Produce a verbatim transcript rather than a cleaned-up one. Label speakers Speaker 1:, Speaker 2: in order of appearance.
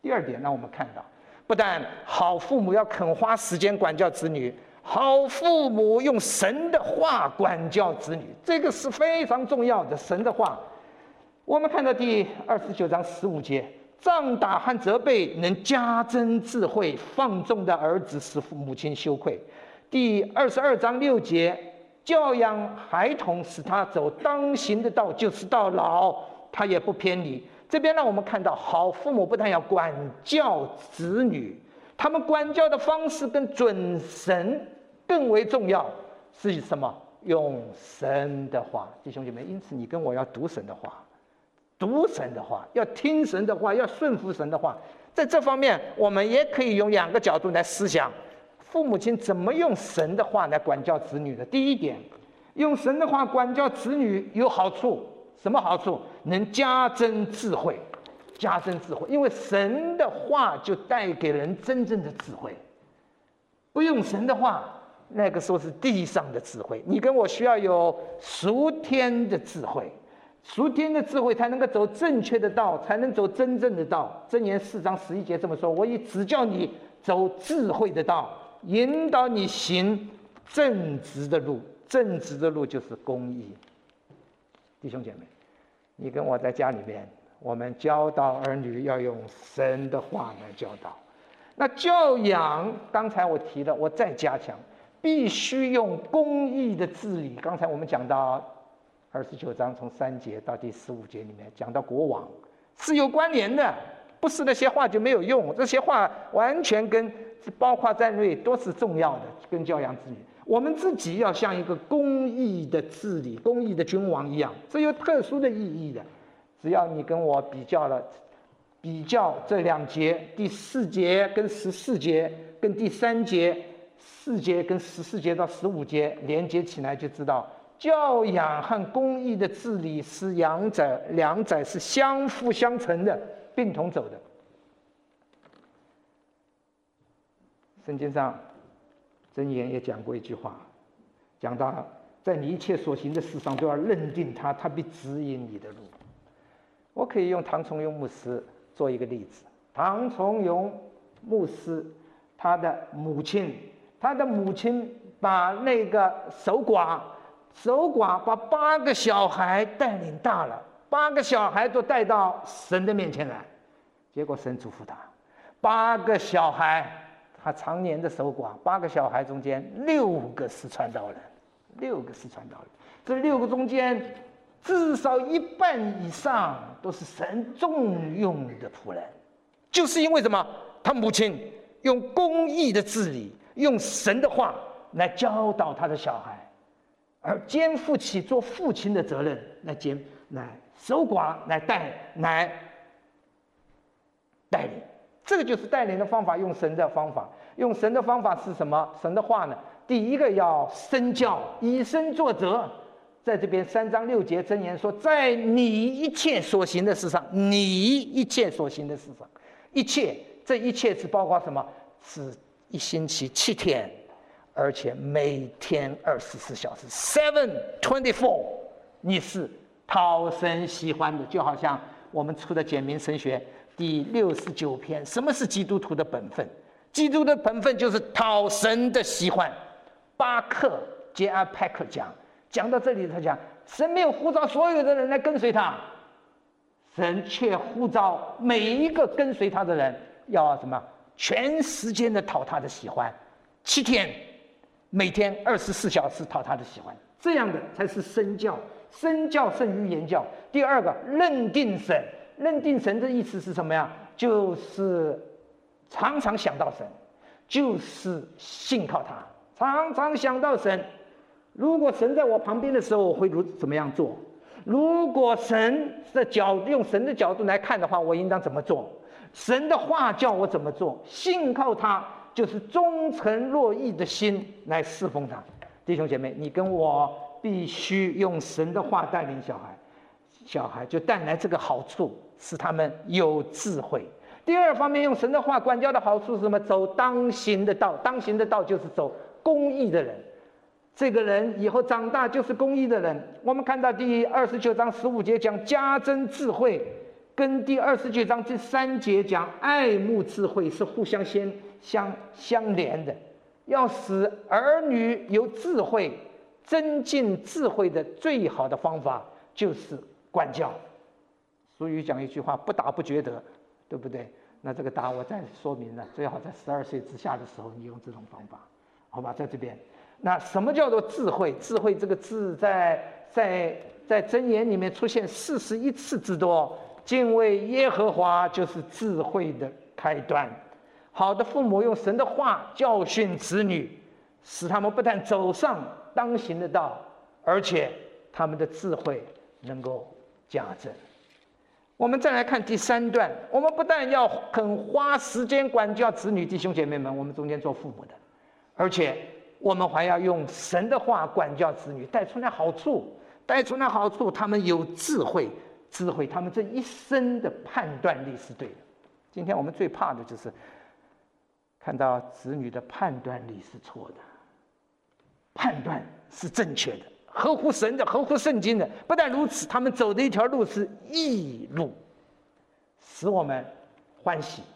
Speaker 1: 第二点，让我们看到，不但好父母要肯花时间管教子女，好父母用神的话管教子女，这个是非常重要的。神的话，我们看到第二十九章十五节，杖打和责备能加增智慧，放纵的儿子使父母亲羞愧。第二十二章六节，教养孩童，使他走当行的道，就是到老他也不偏离。这边让我们看到，好父母不但要管教子女，他们管教的方式跟准神更为重要，是什么？用神的话。弟兄姐妹，因此你跟我要读神的话，读神的话，要听神的话，要顺服神的话。在这方面，我们也可以用两个角度来思想，父母亲怎么用神的话来管教子女的。第一点，用神的话管教子女有好处，什么好处？能加增智慧，加增智慧，因为神的话就带给人真正的智慧。不用神的话，那个时候是地上的智慧。你跟我需要有属天的智慧，属天的智慧才能够走正确的道，才能走真正的道。箴言四章十一节这么说：我已指教你走智慧的道，引导你行正直的路。正直的路就是公义。弟兄姐妹，你跟我在家里面，我们教导儿女要用神的话来教导。那教养，刚才我提了，我再加强，必须用公义的治理。刚才我们讲到二十九章从三节到第十五节里面讲到国王是有关联的，不是那些话就没有用，这些话完全跟包括在内都是重要的，跟教养子女。我们自己要像一个公义的治理、公义的君王一样，这有特殊的意义的。只要你跟我比较了，比较这两节，第四节跟十四节，跟第三节四节跟十四节到十五节连接起来，就知道教养和公义的治理是两者两者是相辅相成的，并同走的。圣经上箴言也讲过一句话，讲到在你一切所行的事上都要认定他，他必指引你的路。我可以用唐崇荣牧师做一个例子。唐崇荣牧师他的母亲，他的母亲把那个守寡守寡把八个小孩带领大了，八个小孩都带到神的面前来，结果神嘱咐他，八个小孩他常年的守寡，八个小孩中间六个是传道人，六个是传道人，这六个中间至少一半以上都是神重用的仆人，就是因为什么？他母亲用公义的治理，用神的话来教导他的小孩，而肩负起做父亲的责任，来肩来守寡，来带来带领。这个就是带领的方法，用神的方法。用神的方法是什么？神的话呢？第一个要身教，以身作则。在这边三章六节箴言说，在你一切所行的事上，你一切所行的事上，一切，这一切是包括什么？是一星期七天，而且每天二十四小时 ，seven twenty four， 你是讨神喜欢的，就好像我们出的简明神学第六十九篇，什么是基督徒的本分？基督的本分就是讨神的喜欢。巴克 J R Packer 讲。讲到这里，他讲神没有呼召所有的人来跟随他，神却呼召每一个跟随他的人要什么？全时间的讨他的喜欢，七天，每天二十四小时讨他的喜欢，这样的才是身教。身教胜于言教。第二个，认定神，认定神的意思是什么呀？就是常常想到神，就是信靠他，常常想到神。如果神在我旁边的时候，我会如怎么样做？如果神的角用神的角度来看的话，我应当怎么做？神的话叫我怎么做？信靠他，就是忠诚乐意的心来侍奉他。弟兄姐妹，你跟我必须用神的话带领小孩，小孩就带来这个好处，使他们有智慧。第二方面，用神的话管教的好处是什么？走当行的道，当行的道就是走公义的人。这个人以后长大就是公义的人。我们看到第二十九章十五节讲加增智慧， 跟第二十九章第三节讲爱慕智慧是互相相相相连的，要使儿女有智慧，增进智慧的最好的方法就是管教。俗语讲一句话，不打不觉得，对不对？那这个打我再说明了，最好在十二岁之下的时候你用这种方法，好吧？在这边，那什么叫做智慧？智慧这个字在在在箴言里面出现四十一次之多。敬畏耶和华就是智慧的开端。好的父母用神的话教训子女，使他们不但走上当行的道，而且他们的智慧能够加增。我们再来看第三段，我们不但要肯花时间管教子女，弟兄姐妹们，我们中间做父母的，而且我们还要用神的话管教子女，带出来好处，带出来好处，他们有智慧。智慧，他们这一生的判断力是对的。今天我们最怕的就是看到子女的判断力是错的，判断是正确的，合乎神的，合乎圣经的。不但如此，他们走的一条路是义路，使我们欢喜。